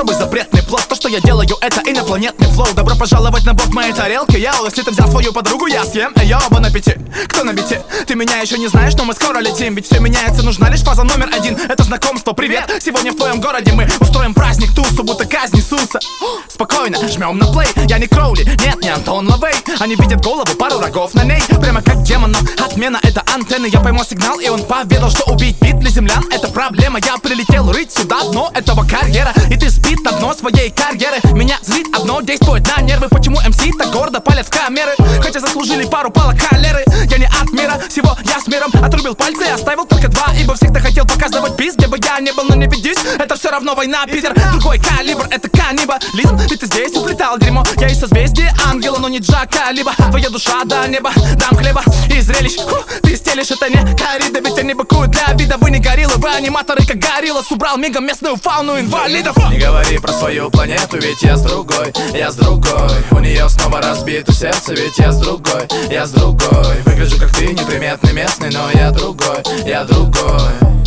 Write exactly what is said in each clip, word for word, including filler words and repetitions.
попробуй запретный плод. То, что я делаю, это инопланетный флоу. Добро пожаловать на борт моей тарелки. Я, если ты взял свою подругу, я съем. Эй, оба на пяти. Кто на бите? Ты меня еще не знаешь, но мы скоро летим. Ведь все меняется, нужна лишь фаза номер один. Это знакомство, привет. Сегодня в твоем городе мы устроим праздник, тусу, будто казнь Иисуса. Спокойно, жмем на плей. Я не Кроули, нет, не Антон Лавей. Они видят голову, пару рогов на ней. Прямо как демон, но отмена это антенны. Я поймал сигнал, и он поведал, что убить бит для землян это проблема. Я прилетел рыть сюда дно этого карьера. И ты спит на дно своей карьеры. Меня злит одно, действует на нервы. Почему эм си так гордо палят в камеры? Хотя заслужили пару палок холеры. Я не от мира, всего я с миром. Отрубил пальцы и оставил только два. Ибо всегда хотел показывать бис, где бы я не был, но не ведись. Это все равно война, Питер. Другой калибр, это каннибализм. Ведь ты здесь уплетал дерьмо. Я из созвездия ангела, но не Джака. Либо твоя душа до неба. Дам хлеба и зрелищ. Фу, ты стелишь, это не коррида. Ведь они быкуют для вида. Вы не гориллы, вы аниматоры, как гориллас. Убрал мигом местную фауну инвалидов. Не говори про свою планету, ведь я с другой, я с другой. У нее снова разбито сердце, ведь я с другой, я с другой. Выгляжу как ты, неприметный местный, но я другой, я другой.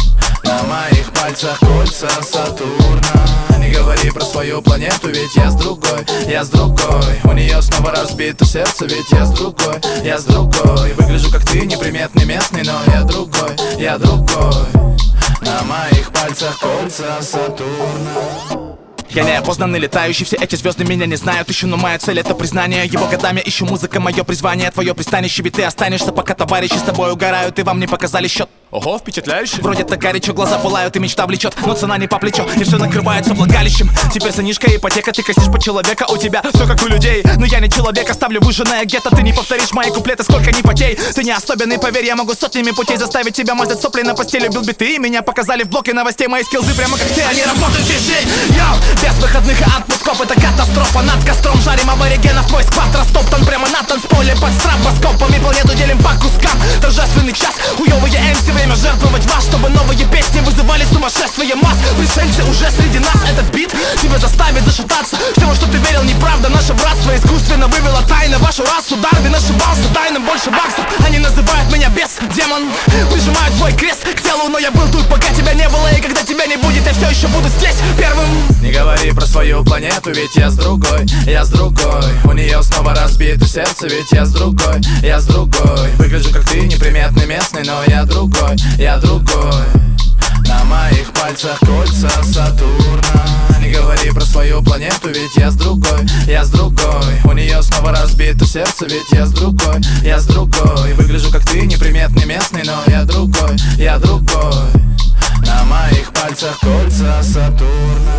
На моих пальцах кольца Сатурна. Не говори про свою планету, ведь я с другой, я с другой. У нее снова разбито сердце, ведь я с другой, я с другой. Выгляжу как ты, неприметный местный, но я другой, я другой. На моих пальцах кольца Сатурна. Я неопознанный летающий, все эти звезды меня не знают еще, но моя цель это признание. Его годами ищу, музыка мое призвание, твое пристанище. Ведь ты останешься, пока товарищи с тобой угорают и вам не показали счет. Ого, впечатляюще. Вроде так горячо, глаза пылают и мечта влечет, но цена не по плечу, и все накрывается влагалищем. Теперь ценишка ипотека, ты косишь по человека. У тебя все как у людей, но я не человек. Оставлю выжженное гетто, ты не повторишь мои куплеты, сколько ни потей. Ты не особенный, поверь, я могу сотнями путей заставить тебя мазать сопли на постели. Бил биты, и меня показали в блоке новостей. Мои скиллзы прямо как ты, они работают весь день. Йоу, без выходных и отпусков, это катастрофа. Над костром жарим аборигенов, твой сквад растоптан прямо на танцполе под стробоскопами. Планету делим по кускам, торжественный час. Хуёвые эм си, время жертвовать вас, чтобы новые песни вызывали сумасшествие масс. Пришельцы уже среди нас, этот бит тебя заставит зашататься. Все, во что ты верил, неправда. Наше братство искусственно вывело тайно вашу расу. Дарвин ошибался, дай нам больше баксов. Они называют меня бес, демон. Прижимают свой крест к телу, но я был тут, пока тебя не было. И когда тебя не будет, я все еще буду здесь первым. Не говори про свою планету, ведь я с другой, я с другой. У нее снова разбито сердце, ведь я с другой, я с другой. Выгляжу как ты, неприметный местный, но я другой, я другой. На моих пальцах кольца Сатурна. Не говори про свою планету, ведь я с другой, я с другой. У нее снова разбито сердце, ведь я с другой, я с другой. Выгляжу как ты, неприметный местный, но я другой, я другой. На моих пальцах кольца Сатурна.